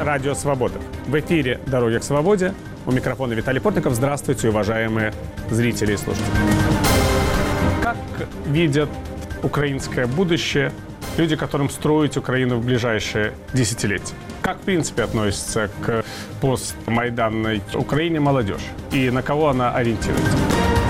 Радио «Свобода». В эфире «Дороги к свободе». У микрофона Виталий Портников. Здравствуйте, уважаемые зрители и слушатели. Как видят украинское будущее люди, которым строить Украину в ближайшие десятилетия? Как, в принципе, относится к постмайданной Украине молодежь? И на кого она ориентируется?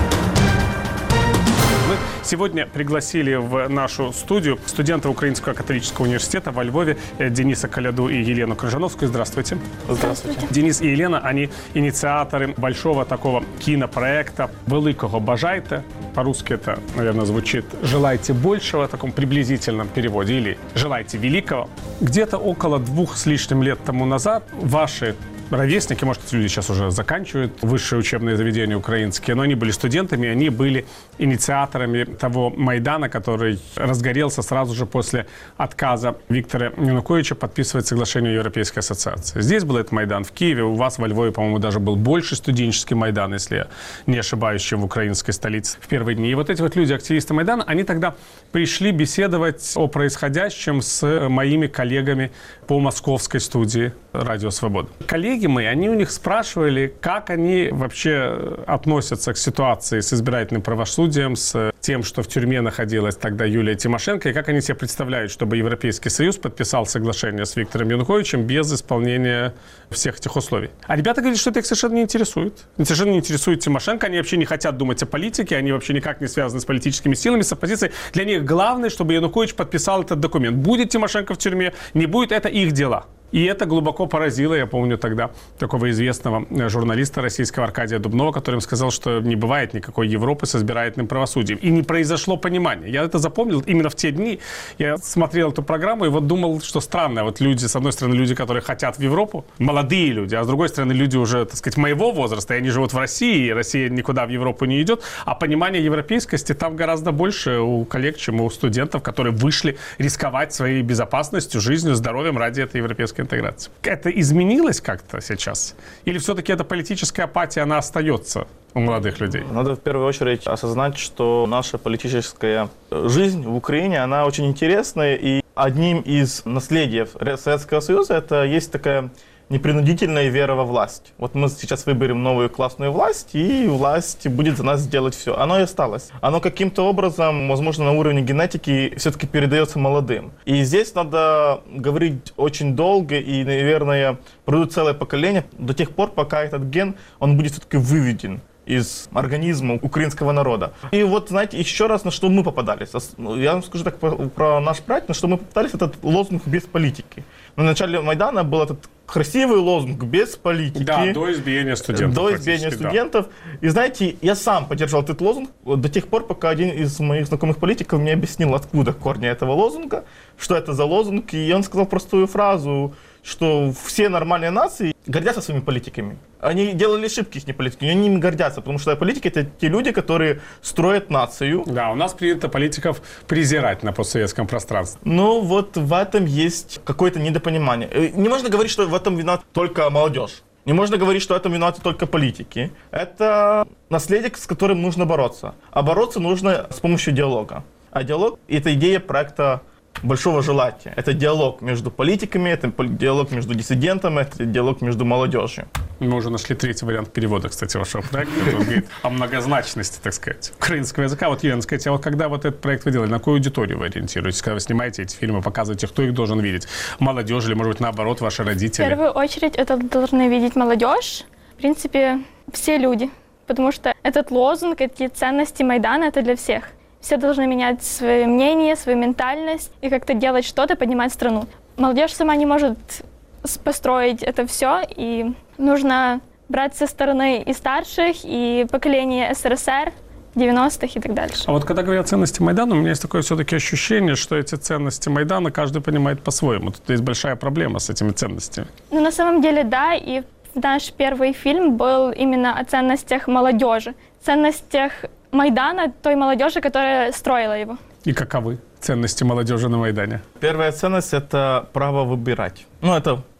Мы сегодня пригласили в нашу студию студентов Украинского католического университета во Львове Дениса Коляду и Елену Крыжановскую. Здравствуйте. Здравствуйте. Денис и Елена, они инициаторы большого такого кинопроекта «Великого бажайте». По-русски это, наверное, звучит «Желайте большего» в таком приблизительном переводе, или «Желайте великого». Где-то около 2 с лишним лет тому назад ваши ровесники, может, эти люди сейчас уже заканчивают высшие учебные заведения украинские, но они были студентами, они были инициаторами того Майдана, который разгорелся сразу же после отказа Виктора Януковича подписывать соглашение Европейской ассоциации. Здесь был этот Майдан в Киеве, у вас во Львове, по-моему, даже был больше студенческий Майдан, если я не ошибаюсь, чем в украинской столице в первые дни. И вот эти вот люди, активисты Майдана, они тогда пришли беседовать о происходящем с моими коллегами по московской студии «Радио Свобода». Коллеги мои, они у них спрашивали, как они вообще относятся к ситуации с избирательным правосудием, с тем, что в тюрьме находилась тогда Юлия Тимошенко, и как они себе представляют, чтобы Европейский Союз подписал соглашение с Виктором Януковичем без исполнения всех этих условий. А ребята говорят, что это их совершенно не интересует. Совершенно не интересует Тимошенко, они вообще не хотят думать о политике, они вообще никак не связаны с политическими силами, с оппозицией. Для них главное, чтобы Янукович подписал этот документ. Будет Тимошенко в тюрьме, не будет, это их дела. И это глубоко поразило, я помню тогда, такого известного журналиста российского Аркадия Дубнова, который им сказал, что не бывает никакой Европы с избирательным правосудием. И не произошло понимания. Я это запомнил именно в те дни. Я смотрел эту программу и вот думал, что странно. Вот люди, с одной стороны, люди, которые хотят в Европу, молодые люди, а с другой стороны, люди уже, так сказать, моего возраста, и они живут в России, и Россия никуда в Европу не идет, а понимание европейскости там гораздо больше у коллег, чем у студентов, которые вышли рисковать своей безопасностью, жизнью, здоровьем ради этой европейской интеграции. Это изменилось как-то сейчас? Или все-таки эта политическая апатия, она остается у молодых людей? Надо в первую очередь осознать, что наша политическая жизнь в Украине, она очень интересная, и одним из наследий Советского Союза это есть такая непринудительная вера во власть. Вот мы сейчас выберем новую классную власть, и власть будет за нас делать все. Оно и осталось. Оно каким-то образом, возможно, на уровне генетики все-таки передается молодым. И здесь надо говорить очень долго, и, наверное, пройдут целое поколение до тех пор, пока этот ген, он будет все-таки выведен из организма украинского народа. И вот, знаете, еще раз, на что мы попадались. Я вам скажу так про наш проект, на что мы попадались, этот лозунг «без политики». На начале Майдана был этот красивый лозунг «без политики». Да, до избиения студентов. До избиения студентов. Да. И знаете, я сам поддержал этот лозунг до тех пор, пока один из моих знакомых политиков мне объяснил, откуда корни этого лозунга, что это за лозунг. И он сказал простую фразу, что все нормальные нации гордятся своими политиками. Они делали ошибки, их не политики, но они ими гордятся, потому что политики — это те люди, которые строят нацию. Да, у нас принято политиков презирать на постсоветском пространстве. Ну вот в этом есть какое-то недопонимание. Не можно говорить, что в этом виновата только молодежь. Не можно говорить, что в этом виноваты только политики. Это наследие, с которым нужно бороться. А бороться нужно с помощью диалога. А диалог — это идея проекта большого желания. Это диалог между политиками, это диалог между диссидентами, это диалог между молодежью. Мы уже нашли третий вариант перевода, кстати, вашего проекта. Он говорит о многозначности, так сказать, украинского языка. Вот, Елена, скажите, а вот когда вот этот проект вы делали, на какую аудиторию вы ориентируетесь? Когда вы снимаете эти фильмы, показываете, кто их должен видеть? Молодежь или, может быть, наоборот, ваши родители? В первую очередь это должны видеть молодежь. В принципе, все люди. Потому что этот лозунг, эти ценности Майдана — это для всех. Все должны менять свое мнение, свою ментальность и как-то делать что-то, поднимать страну. Молодежь сама не может построить это все, и нужно брать со стороны и старших, и поколения СССР, 90-х и так дальше. А вот когда говорят о ценности Майдана, у меня есть такое все-таки ощущение, что эти ценности Майдана каждый понимает по-своему. Тут есть большая проблема с этими ценностями. Ну, на самом деле, да, и наш первый фильм был именно о ценностях молодежи, ценностях Майдана, той молодежи, которая строила его. И каковы ценности молодежи на Майдане? Первая ценность — это право выбирать. Ну, это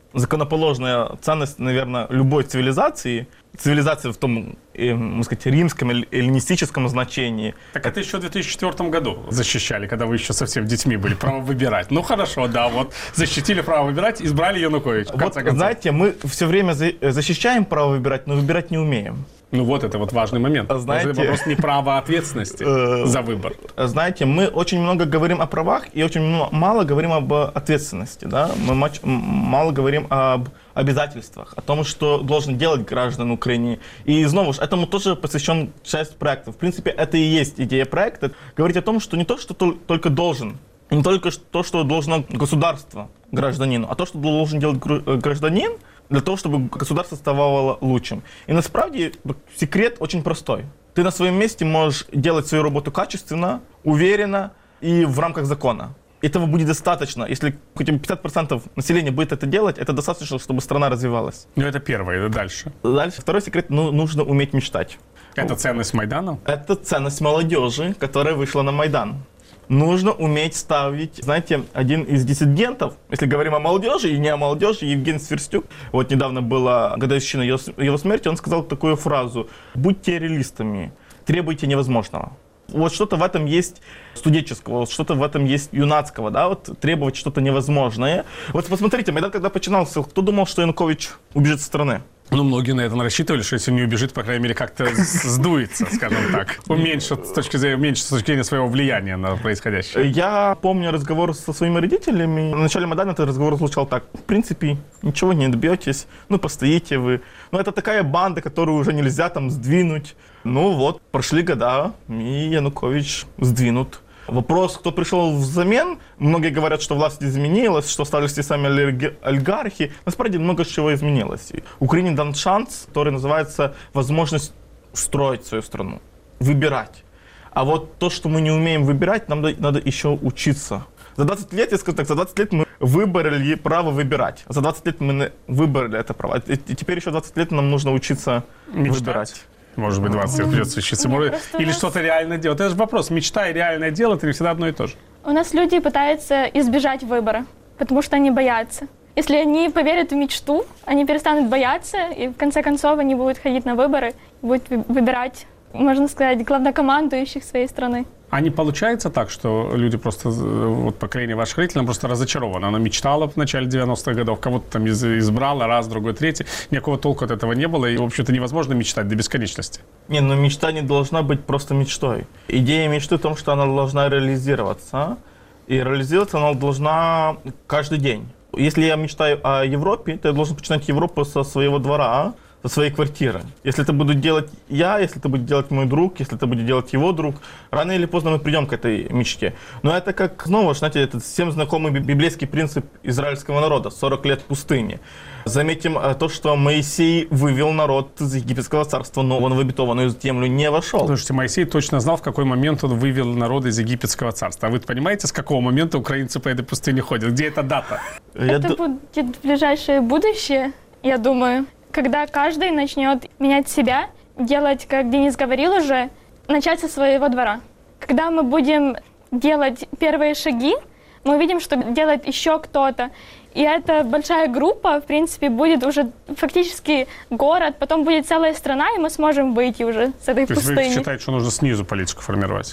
законоположная ценность, наверное, любой цивилизации. Цивилизация в том, можно сказать, римском или эллинистическом значении. Так это еще в 2004 году защищали, когда вы еще совсем детьми были, право выбирать. Ну хорошо, да, вот защитили право выбирать, избрали Януковича. Вот, знаете, мы все время защищаем право выбирать, но выбирать не умеем. Ну вот это вот важный момент. Знаете, вопрос не права ответственности за выбор. Знаете, мы очень много говорим о правах и очень мало говорим об ответственности. Да? Мы мало говорим об обязательствах, о том, что должен делать граждан Украины. И снова же, этому тоже посвящен часть проекта. В принципе, это и есть идея проекта. Говорить о том, что не то, что только должен, не только то, что должно государство гражданину, а то, что должен делать гражданин, для того, чтобы государство ставало лучшим. И насправді секрет очень простой. Ты на своем месте можешь делать свою работу качественно, уверенно и в рамках закона. Этого будет достаточно. Если хотя бы 50% населения будет это делать, это достаточно, чтобы страна развивалась. Ну это первое, это дальше. Дальше. Второй секрет, нужно уметь мечтать. Это ценность Майдана? Это ценность молодежи, которая вышла на Майдан. Нужно уметь ставить, знаете, один из диссидентов, если говорим о молодежи и не о молодежи, Евгений Сверстюк, вот недавно была годовщина его смерти, он сказал такую фразу: «Будьте реалистами, требуйте невозможного». Вот что-то в этом есть студенческого, вот что-то в этом есть юнацкого, да, вот требовать что-то невозможное. Вот посмотрите, Майдан когда начинался, кто думал, что Янукович убежит с страны? Ну, многие на это рассчитывали, что если не убежит, по крайней мере, как-то сдуется, скажем так. Уменьшит с точки зрения своего влияния на происходящее. Я помню разговор со своими родителями. В начале Майдана этот разговор звучал так: в принципе, ничего не добьетесь, ну, постоите вы. Ну, это такая банда, которую уже нельзя там сдвинуть. Ну, вот, прошли года, и Янукович сдвинут. Вопрос, кто пришел взамен. Многие говорят, что власть изменилась, что остались те сами олигархи. Насправді много чего изменилось. Украине дан шанс, который называется возможность строить свою страну, выбирать. А вот то, что мы не умеем выбирать, нам надо еще учиться. За 20 лет, я скажу так, за 20 лет мы выбрали право выбирать. За 20 лет мы выбрали это право. И теперь еще 20 лет нам нужно учиться выбирать. Может быть, 20 лет придется учиться. Или что-то реально делать. Это же вопрос. Мечта и реальное дело — это не всегда одно и то же. У нас люди пытаются избежать выбора, потому что они боятся. Если они поверят в мечту, они перестанут бояться, и в конце концов они будут ходить на выборы, будут выбирать, можно сказать, главнокомандующих своей страны. А не получается так, что люди просто, вот поколение ваших родителей, оно просто разочаровано. Она мечтала в начале 90-х годов, кого-то там избрала, раз, другой, третий. Никакого толку от этого не было, и, в общем-то, невозможно мечтать до бесконечности. Не, но мечта не должна быть просто мечтой. Идея мечты в том, что она должна реализироваться. И реализироваться она должна каждый день. Если я мечтаю о Европе, то я должен начинать Европу со своего двора, со своей квартиры. Если это буду делать я, если это будет делать мой друг, если это будет делать его друг, рано или поздно мы придем к этой мечте. Но это как, снова, знаете, этот всем знакомый библейский принцип израильского народа — 40 лет пустыни. Заметим то, что Моисей вывел народ из египетского царства, но он в обетованную землю не вошел. Слушайте, Моисей точно знал, в какой момент он вывел народ из египетского царства. А вы понимаете, с какого момента украинцы по этой пустыне ходят? Где эта дата? Это будет в ближайшее будущее, я думаю. Когда каждый начнет менять себя, делать, как Денис говорил уже, начать со своего двора. Когда мы будем делать первые шаги, мы увидим, что делает еще кто-то. И эта большая группа, в принципе, будет уже фактически город, потом будет целая страна, и мы сможем выйти уже с этой пустыни. То есть вы считаете, что нужно снизу политику формировать?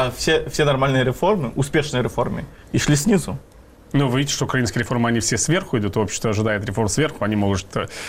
Все нормальные реформы, успешные реформы, и шли снизу. Ну, вы видите, что украинские реформы, они все сверху идут, общество ожидает реформ сверху, они могут...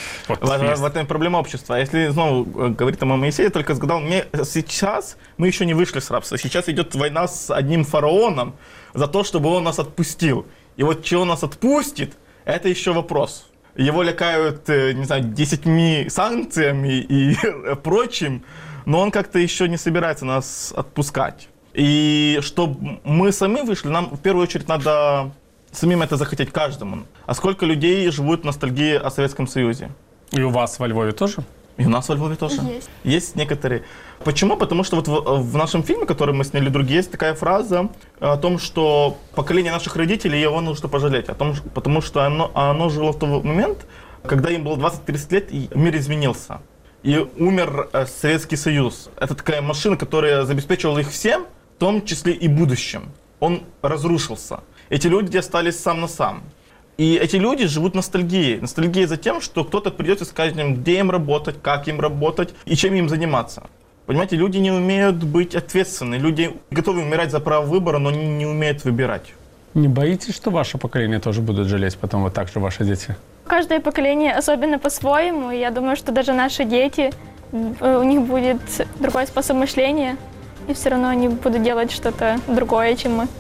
В этом проблема общества. Если снова говорить о Моисее, я только сказал, сейчас мы еще не вышли с рабства. Сейчас идет война с одним фараоном за то, чтобы он нас отпустил. И вот чего он нас отпустит, это еще вопрос. Его лякают, не знаю, 10 санкциями и прочим, но он как-то еще не собирается нас отпускать. И чтобы мы сами вышли, нам в первую очередь надо самим это захотеть каждому. А сколько людей живут в ностальгии о Советском Союзе? И у вас во Львове тоже? И у нас во Львове тоже. Есть некоторые. Почему? Потому что вот в нашем фильме, который мы сняли «Другие», есть такая фраза о том, что поколение наших родителей, его нужно пожалеть. Потому что оно жило в тот момент, когда им было 20-30 лет, и мир изменился. И умер Советский Союз. Это такая машина, которая забеспечивала их всем, в том числе и будущем. Он разрушился. Эти люди остались сам на сам. И эти люди живут ностальгией. Ностальгией за тем, что кто-то придет и скажет им, где им работать, как им работать и чем им заниматься. Понимаете, люди не умеют быть ответственны. Люди готовы умирать за право выбора, но они не умеют выбирать. Не боитесь, что ваше поколение тоже будут жалеть потом вот так же ваши дети? Каждое поколение особенно по-своему, и я думаю, что даже наши дети, у них будет другой способ мышления, и все равно они будут делать что-то другое, чем мы.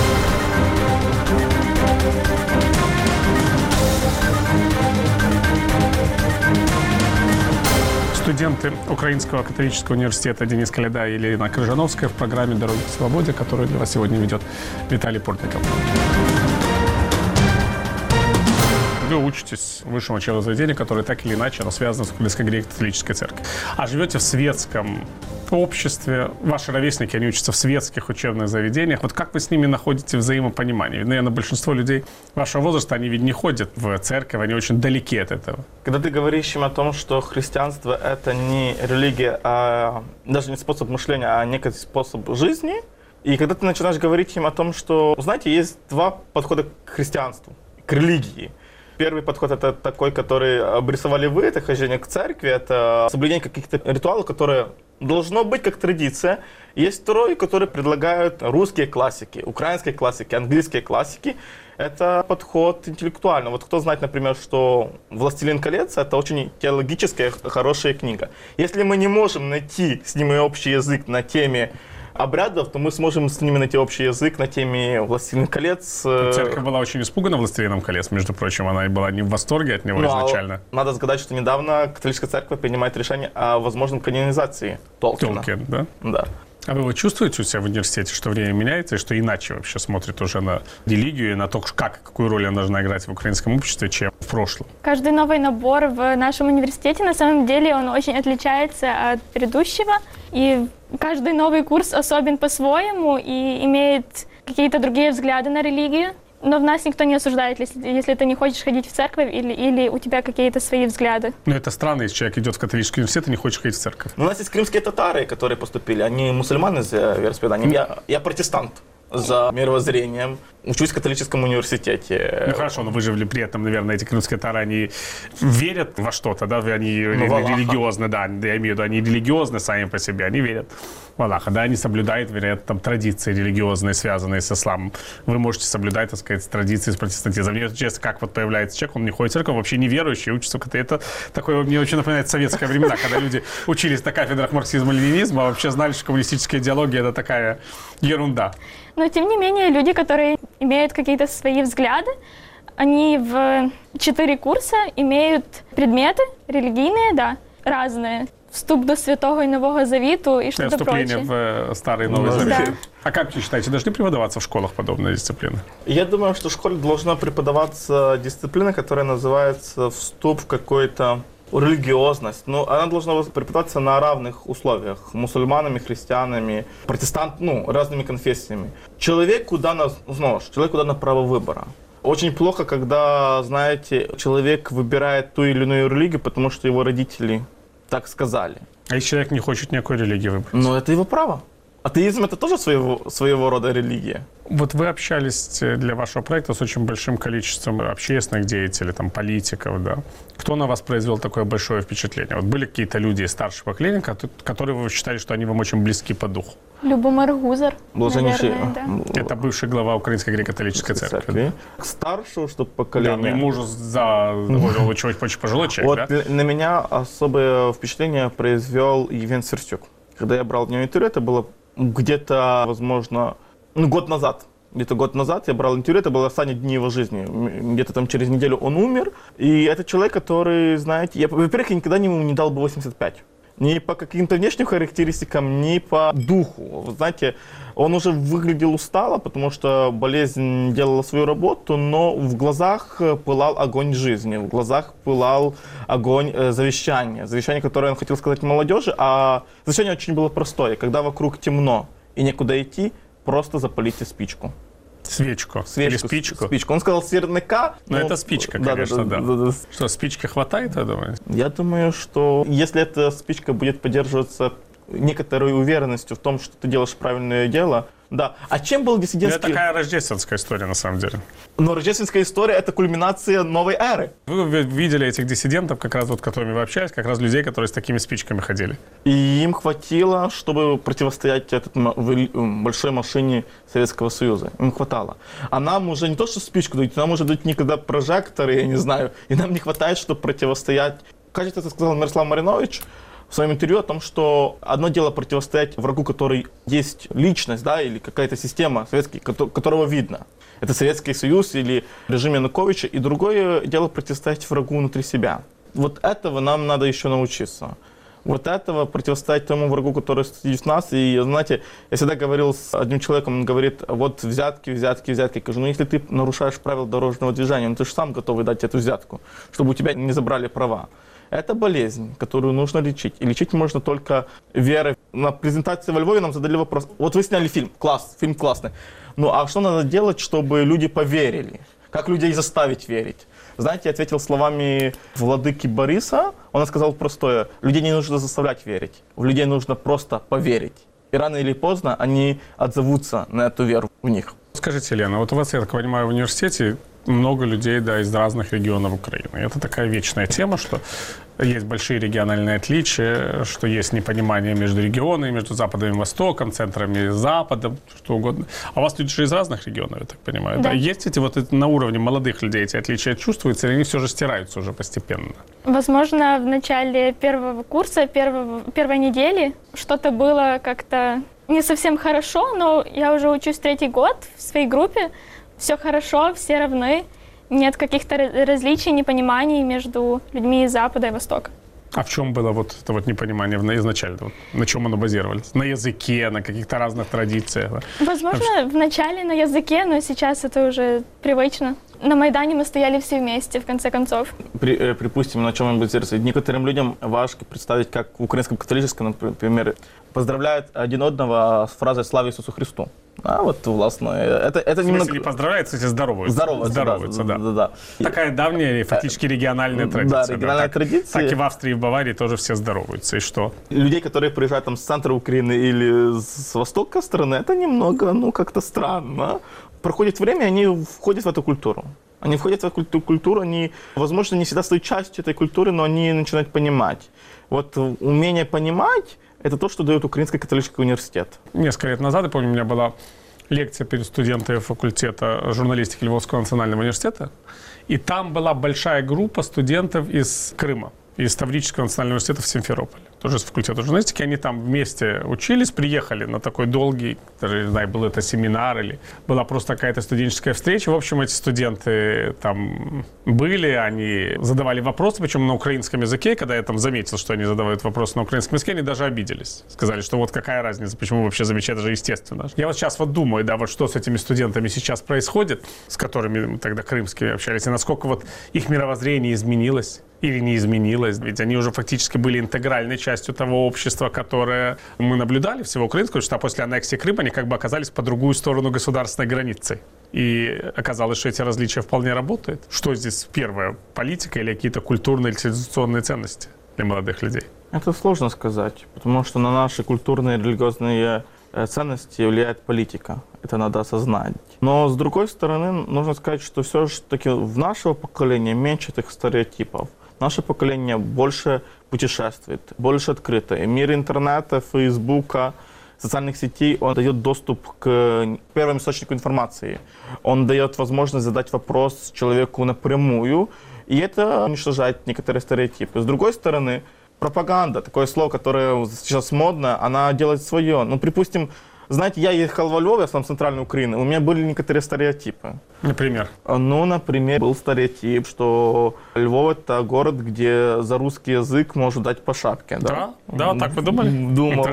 Студенты Украинского католического университета Денис Коляда и Елена Крыжановская в программе «Дороги к свободе», которую для вас сегодня ведет Виталий Портников. Вы учитесь в высшем учебном заведении, которое так или иначе связано с Украинской греко-католической церковью. А живете в светском обществе, ваши ровесники, они учатся в светских учебных заведениях. Вот как вы с ними находите взаимопонимание? Ведь, наверное, большинство людей вашего возраста, они ведь не ходят в церковь, они очень далеки от этого. Когда ты говоришь им о том, что христианство – это не религия, а даже не способ мышления, а некий способ жизни, и когда ты начинаешь говорить им о том, что, знаете, есть два подхода к христианству, к религии. Первый подход – это такой, который обрисовали вы, это хождение к церкви, это соблюдение каких-то ритуалов, которые должно быть как традиция. Есть второй, который предлагают русские классики, украинские классики, английские классики. Это подход интеллектуальный. Вот кто знает, например, что «Властелин колец» – это очень теологическая, хорошая книга. Если мы не можем найти с ними общий язык на теме обрядов, то мы сможем с ними найти общий язык на теме «Властелин колец». Церковь была очень испугана «Властелином колец», между прочим, она была не в восторге от него изначально. Надо сказать, что недавно католическая церковь принимает решение о возможном канонизации Толкина. Толкин, да? Да. А вы чувствуете у себя в университете, что время меняется, и что иначе вообще смотрят уже на религию и на то, какую роль она должна играть в украинском обществе, чем в прошлом? Каждый новый набор в нашем университете, на самом деле, он очень отличается от предыдущего, и каждый новый курс особен по-своему и имеет какие-то другие взгляды на религию. Но в нас никто не осуждает, если ты не хочешь ходить в церковь или у тебя какие-то свои взгляды. Но это странно, если человек идет в католический университет и не хочет ходить в церковь. У нас есть крымские татары, которые поступили. Они мусульмане за вероисповеданием. Я протестант за мировоззрением. Учусь в католическом университете. Ну хорошо, но вы же при этом, наверное, эти крымские татары, они верят во что-то, да? Они религиозны, да, я имею в виду, они религиозны сами по себе, они верят в Аллаха, да, они соблюдают, вероятно, там традиции религиозные, связанные с исламом. Вы можете соблюдать, так сказать, традиции с протестантизмом. Мне честно, как вот появляется человек, он не ходит в церковь, вообще не верующий, учится в КТ. Это такое, мне очень напоминает советские времена, когда люди учились на кафедрах марксизма-ленинизма, а вообще знали, что коммунистическая идеология – это такая ерунда. Но, тем не менее, люди, которые имеют какие-то свои взгляды, они в 4 курса имеют предметы религийные, да, разные. Вступ до Святого и Нового Завиту и что-то прочее. Вступление в Старый и Новый Завет. Да. А как вы считаете, должны преподаваться в школах подобные дисциплины? Я думаю, что в школе должна преподаваться дисциплина, которая называется «Вступ в какой-то религиозность». Но она должна преподаваться на равных условиях. Мусульманами, христианами, протестантами, разными конфессиями. Человек куда на право выбора. Очень плохо, когда, знаете, человек выбирает ту или иную религию, потому что его родители так сказали. А если человек не хочет никакой религии выбрать? Ну, это его право. Атеизм – это тоже своего рода религия. Вот вы общались для вашего проекта с очень большим количеством общественных деятелей, там, политиков, да. Кто на вас произвел такое большое впечатление? Вот были какие-то люди из старшего поколения, которые вы считали, что они вам очень близки по духу? Любомир Гузар, наверное, да. Это бывший глава Украинской греко-католической церкви. К старшему, чтобы поколение. Да, но ему уже очень пожилой человек, вот да? На меня особое впечатление произвел Евген Сверстюк. Когда я брал в него интервью, это было где-то, возможно, год назад. Где-то год назад я брал интервью, это было последние дни его жизни. Где-то там через неделю он умер. И это человек, который, знаете, во-первых, я никогда ему не дал бы 85. Ни по каким-то внешним характеристикам, ни по духу. Вы знаете, он уже выглядел устало, потому что болезнь делала свою работу, но в глазах пылал огонь жизни, в глазах пылал огонь завещания. Завещание, которое он хотел сказать молодежи, а завещание очень было простое. Когда вокруг темно и некуда идти, просто запалите спичку. Свечку или спичку? Спичку. Он сказал сверняка. Но это спичка, конечно, да. Что, спички хватает, я думаю? Я думаю, что если эта спичка будет поддерживаться некоторой уверенностью в том, что ты делаешь правильное дело, Да. А чем был диссидентский... Это такая рождественская история, на самом деле. Но рождественская история — это кульминация новой эры. Вы видели этих диссидентов, как раз вот, с которыми вы общались, как раз людей, которые с такими спичками ходили. И им хватило, чтобы противостоять этой большой машине Советского Союза. Им хватало. А нам уже не то, что спичку дают, нам уже дают никогда прожекторы, я не знаю. И нам не хватает, чтобы противостоять. Кажется, это сказал Мирослав Маринович в своем интервью о том, что одно дело противостоять врагу, который есть личность, да, или какая-то система советская, которого видно. Это Советский Союз или режим Януковича. И другое дело противостоять врагу внутри себя. Вот этого нам надо еще научиться. Вот этого противостоять тому врагу, который стоит в нас. И, знаете, я всегда говорил с одним человеком, он говорит, вот взятки. Я говорю, ну если ты нарушаешь правила дорожного движения, ну ты же сам готовый дать эту взятку, чтобы у тебя не забрали права. Это болезнь, которую нужно лечить. И лечить можно только верой. На презентации во Львове нам задали вопрос. Вот вы сняли фильм, класс, фильм классный. Ну а что надо делать, чтобы люди поверили? Как людей заставить верить? Знаете, я ответил словами владыки Бориса. Он сказал простое. Людей не нужно заставлять верить. В людей нужно просто поверить. И рано или поздно они отзовутся на эту веру в них. Скажите, Лена, вот у вас, я так понимаю, в университете много людей, да, из разных регионов Украины. Это такая вечная тема, что есть большие региональные отличия, что есть непонимание между регионами, между Западом и Востоком, центром и Западом, что угодно. А у вас люди же из разных регионов, я так понимаю. Да. Да? Есть эти вот на уровне молодых людей эти отличия чувствуются, или они все же стираются уже постепенно? Возможно, в начале первого курса, первой недели что-то было как-то не совсем хорошо, но я уже учусь 3-й год в своей группе. Все хорошо, все равны. Нет каких-то различий, непониманий между людьми из Запада и Востока. А в чем было вот это вот непонимание изначально? Вот, на чем оно базировалось? На языке, на каких-то разных традициях? Да? Возможно, вначале на языке, но сейчас это уже привычно. На Майдане мы стояли все вместе, в конце концов. Припустим, на чем он базируется. Некоторым людям важко представить, как в украинском католическом, например, поздравляют один одного с фразой «Слава Иисусу Христу». А вот, властно, это немного... Не поздравляют, кстати, здороваются. Здороваются, да. Такая давняя, фактически региональная традиция. Да, региональная традиция. Так и в Австрии, и в Баварии тоже все здороваются. И что? Людей, которые приезжают там с центра Украины или с востока страны, это немного, как-то странно. Проходит время, они входят в эту культуру. Они входят в эту культуру, они, возможно, не всегда стают частью этой культуры, но они начинают понимать. Вот умение понимать — это то, что дает Украинский католический университет. Несколько лет назад, я помню, у меня была лекция перед студентами факультета журналистики Львовского национального университета. И там была большая группа студентов из Крыма, из Таврического национального университета в Симферополе. Тоже с факультета журналистики. Они там вместе учились, приехали на такой долгий, даже не знаю, был это семинар или была просто какая-то студенческая встреча. В общем, эти студенты там были, они задавали вопросы, причем на украинском языке. Когда я там заметил, что они задавают вопросы на украинском языке, они даже обиделись. Сказали, что вот какая разница, почему вообще замечать, это же естественно. Я вот сейчас вот думаю, да, вот что с этими студентами сейчас происходит, с которыми мы тогда крымскими общались, и насколько вот их мировоззрение изменилось. Или не изменилось, ведь они уже фактически были интегральной частью того общества, которое мы наблюдали, всего украинского, что после аннексии Крыма они как бы оказались по другую сторону государственной границы. И оказалось, что эти различия вполне работают. Что здесь первое, политика или какие-то культурные или цивилизационные ценности для молодых людей? Это сложно сказать, потому что на наши культурные и религиозные ценности влияет политика. Это надо осознать. Но, с другой стороны, нужно сказать, что все-таки в нашего поколения меньше этих стереотипов. Наше поколение больше путешествует, больше открыто. И мир интернета, фейсбука, социальных сетей, он дает доступ к первому источнику информации. Он дает возможность задать вопрос человеку напрямую, и это уничтожает некоторые стереотипы. С другой стороны, пропаганда, такое слово, которое сейчас модно, она делает свое. Ну, припустим, знаете, я ехал во Львов, я сам центральной Украины, у меня были некоторые стереотипы. Например? Ну, например, был стереотип, что Львов — это город, где за русский язык можно дать по шапке. Да, так вы думали? Думал.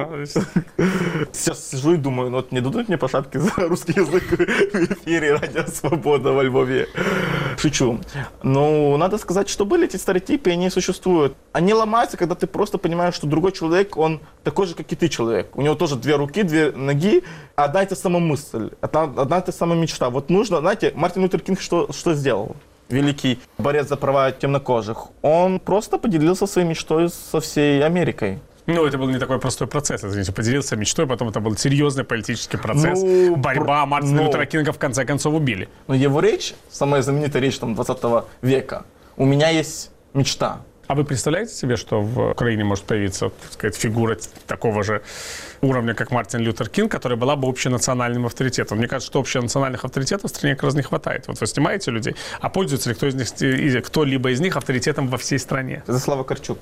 Сейчас сижу и думаю, ну вот не дадут мне по шапке за русский язык в эфире «Радио Свобода» во Львове. Шучу. Ну, надо сказать, что были эти стереотипы, и они существуют. Они ломаются, когда ты просто понимаешь, что другой человек, он такой же, как и ты человек. У него тоже 2 руки, 2 ноги, одна и та самая мысль, одна и та самая мечта. Вот нужно, знаете, Мартин Лютер Кинг что сделал? Великий борец за права темнокожих. Он просто поделился своей мечтой со всей Америкой, Ну, это был не такой простой процесс, извините, поделился мечтой, потом это был серьезный политический процесс, борьба, Мартина Лютера Кинга в конце концов убили. Но его речь, самая знаменитая речь 20 века, «У меня есть мечта». А вы представляете себе, что в Украине может появиться, так сказать, фигура такого же уровня, как Мартин Лютер Кинг, которая была бы общенациональным авторитетом? Мне кажется, что общенациональных авторитетов в стране как раз не хватает. Вот вы снимаете людей, а пользуется ли кто-либо из них авторитетом во всей стране? Это Слава Карчук.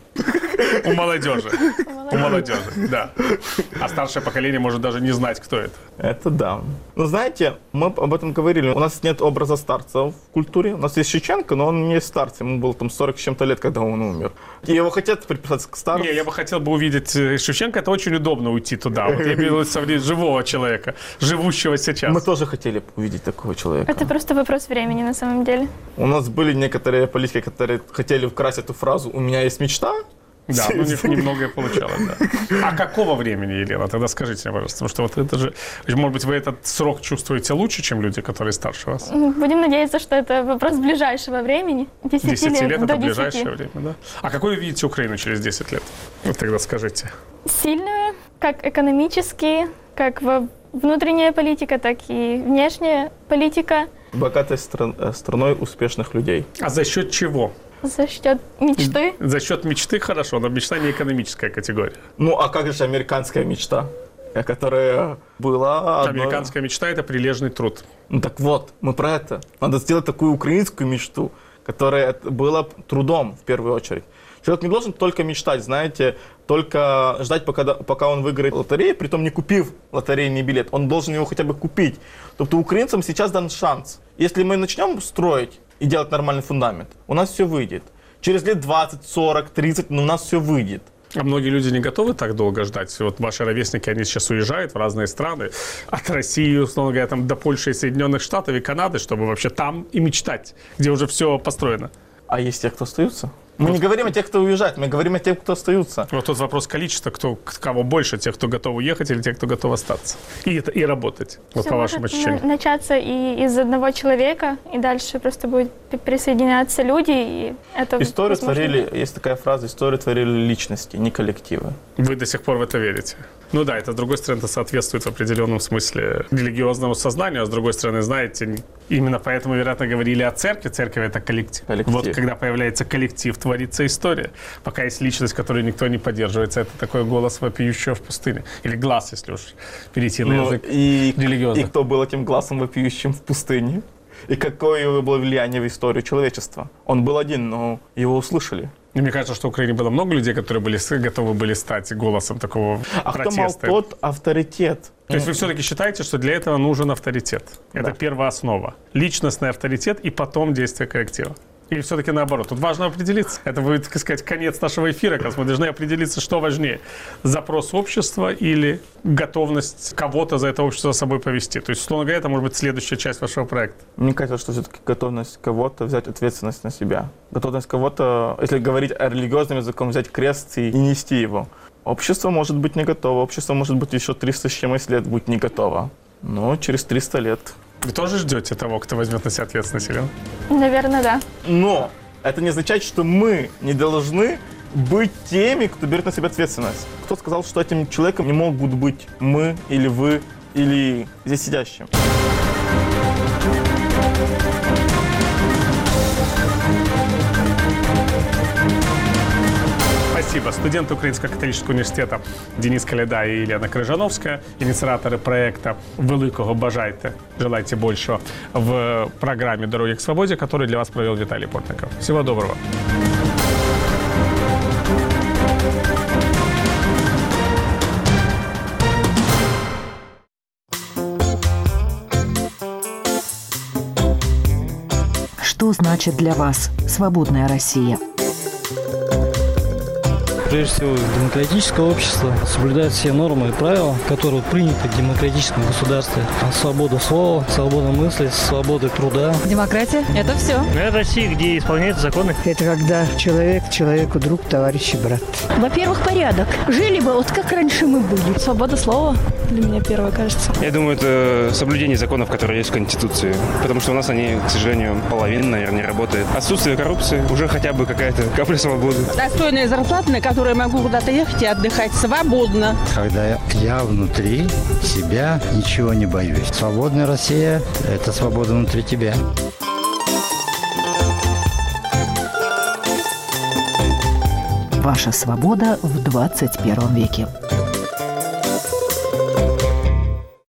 У молодежи. У молодежи, да. А старшее поколение может даже не знать, кто это. Это да. Но знаете, мы об этом говорили. У нас нет образа старца в культуре. У нас есть Шевченко, но он не старец. Ему было там 40 с чем-то лет, когда он умер. И его хотят приписать к старцу. Не, я бы хотел бы увидеть Шевченко. Это очень удобно уйти туда. Вот я имею в виду живого человека, живущего сейчас. Мы тоже хотели увидеть такого человека. Это просто вопрос времени на самом деле. У нас были некоторые политики, которые хотели вкрасть эту фразу «У меня есть мечта». Да, ну у них немногое получалось, да. А какого времени, Елена? Тогда скажите мне, пожалуйста, потому что вот это же, может быть, вы этот срок чувствуете лучше, чем люди, которые старше вас? Будем надеяться, что это вопрос ближайшего времени. 10 лет до это 10. ближайшее время, да? А какой вы видите Украину через 10 лет? Вот тогда скажите. Сильную, как экономически, как внутренняя политика, так и внешняя политика. Богатой страной успешных людей. А за счет чего? За счет мечты. За счет мечты хорошо, но мечта не экономическая категория. Ну, а как же американская мечта, которая была... Американская мечта – это прилежный труд. Ну так вот, мы про это. Надо сделать такую украинскую мечту, которая была трудом в первую очередь. Человек не должен только мечтать, знаете, только ждать, пока он выиграет лотерею, притом не купив лотерейный билет. Он должен его хотя бы купить. Тобто украинцам сейчас дан шанс. Если мы начнем строить и делать нормальный фундамент, у нас все выйдет. Через лет 20, 40, 30, но у нас все выйдет. А многие люди не готовы так долго ждать. Вот ваши ровесники, они сейчас уезжают в разные страны. От России, условно говоря, там, до Польши, Соединенных Штатов и Канады, чтобы вообще там и мечтать, где уже все построено. А есть те, кто остаются? Мы не говорим о тех, кто уезжает, мы говорим о тех, кто остаются. Вот тот вопрос количества, кого больше, тех, кто готов уехать или тех, кто готов остаться. И работать, вот Всё по вашим может ощущениям. начаться и из одного человека, и дальше просто будут присоединяться люди, и это Историю возможно. творили, есть такая фраза, историю творили личности, не коллективы. Вы до сих пор в это верите? Ну да, это, с другой стороны, это соответствует в определенном смысле религиозному сознанию, а с другой стороны, знаете, именно поэтому, вероятно, говорили о церкви. Церковь — это коллектив. Вот когда появляется коллектив, творится история. Пока есть личность, которую никто не поддерживается, это такой голос вопиющего в пустыне. Или глаз, если уж перейти на язык религиозный. И кто был этим глазом вопиющим в пустыне? И какое было влияние в историю человечества? Он был один, но его услышали. И мне кажется, что в Украине было много людей, которые готовы были стать голосом такого протеста. Кто мал тот авторитет? То есть вы все-таки считаете, что для этого нужен авторитет? Это первая основа. Личностный авторитет и потом действие коллектива. Или все-таки наоборот? Тут важно определиться. Это будет, так сказать, конец нашего эфира, как мы должны определиться, что важнее. Запрос общества или готовность кого-то за это общество за собой повести. То есть, условно говоря, это может быть следующая часть вашего проекта. Мне кажется, что все-таки готовность кого-то взять ответственность на себя. Готовность кого-то, если говорить о религиозном языком, взять крест и нести его. Общество может быть не готово. Общество может быть еще 300 с чем-то лет быть не готово. Но через 300 лет... Вы тоже ждете того, кто возьмет на себя ответственность, Елена? Наверное, да. Но это не означает, что мы не должны быть теми, кто берет на себя ответственность. Кто сказал, что этим человеком не могут быть мы или вы, или здесь сидящим? Спасибо. Студенты Украинского католического университета Денис Коляда и Елена Крижановська, ініціатори проекта «Великого бажайте, желайте большего» в программе «Дороги к свободе», который для вас провел Виталий Портников. Всего доброго. Что значит для вас свободная Россия? Прежде всего, демократическое общество соблюдает все нормы и правила, которые приняты в демократическом государстве. Свобода слова, свобода мысли, свобода труда. Демократия – это все. Это Россия, где исполняются законы. Это когда человек человеку друг, товарищ и брат. Во-первых, порядок. Жили бы, вот как раньше мы были. Свобода слова для меня первое, кажется. Я думаю, это соблюдение законов, которые есть в Конституции. Потому что у нас они, к сожалению, половина, наверное, не работает. Отсутствие коррупции, уже хотя бы какая-то капля свободы. Достойная зарплата, на которую которой могу куда-то ехать и отдыхать свободно. Когда я внутри себя ничего не боюсь. Свободная Россия – это свобода внутри тебя. Ваша свобода в 21 веке.